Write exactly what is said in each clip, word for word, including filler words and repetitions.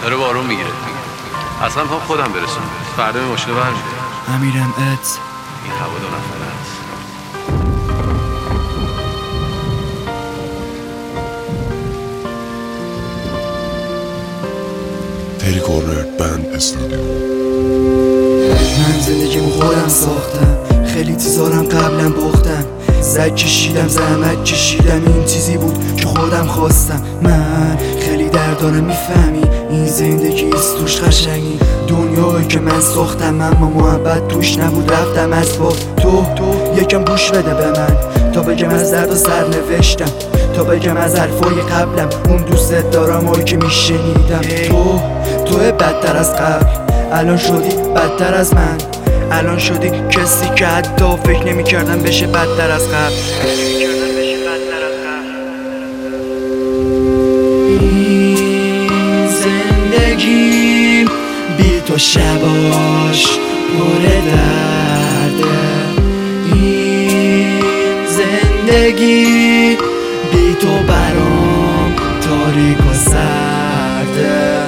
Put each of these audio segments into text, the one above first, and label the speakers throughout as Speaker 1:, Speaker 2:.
Speaker 1: داره بارون میگیره. اصلا میخوام خودم برسونم. فردا به ماشین برمیگردم.
Speaker 2: امیرم ات
Speaker 1: این هوا دو نفره است.
Speaker 3: تری کورنر بند استودیو.
Speaker 2: من زندگیمو خودم ساختم، خیلی چیزارم قبلا باختم، زد کشیدم زحمت کشیدم، این چیزی بود که خودم خواستم. من خیلی دردانم میفهمی، این زندگی است توش قشنگی، دنیایی که من ساختم اما محبت توش نبود، رفتم از با تو تو یکم گوش بده به من تا بگم از درد و سر نوشتم، تا بگم از حرفای قبلم، اون دوست دارم هایی که میشنیدم. تو تو بدتر از قبل، الان شدی بدتر از من، الان شدی کسی که حتی فکر نمی کردم بشه بدتر از قبل. این زندگی بی تو شباش پر درده، این زندگی بی تو برام تاریک و سرده.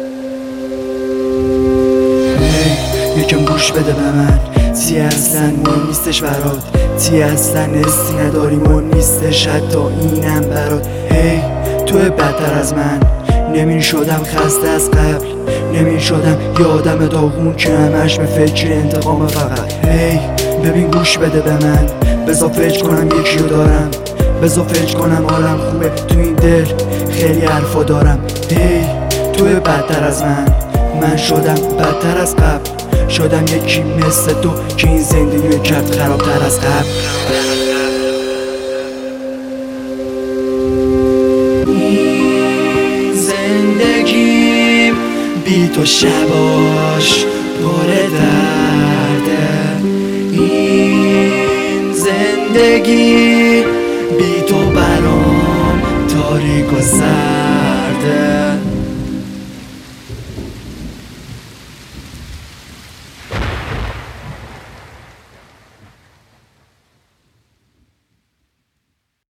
Speaker 2: یکم گوش بده به من، چی اصلا مهم نیستش برات، چی اصلا حسی نداری مهم نیستش حتی اینم برات. هی تو بدتر از من، نمی شدم خسته از قبل، نمی شدم یه آدم داغون که همش به فکر انتقام فقط. هی ببین گوش بده به من، بذار فکر کنم یکیو دارم، بذار فکر کنم حالم خوبه تو این دل، خیلی حرفا دارم. هی تو بدتر از من، من شدم بدتر از قبل، شدم یکی مثل تو که این زندگی کرد خرابتر از قبل. این زندگی بی تو شباش پر درده، این زندگی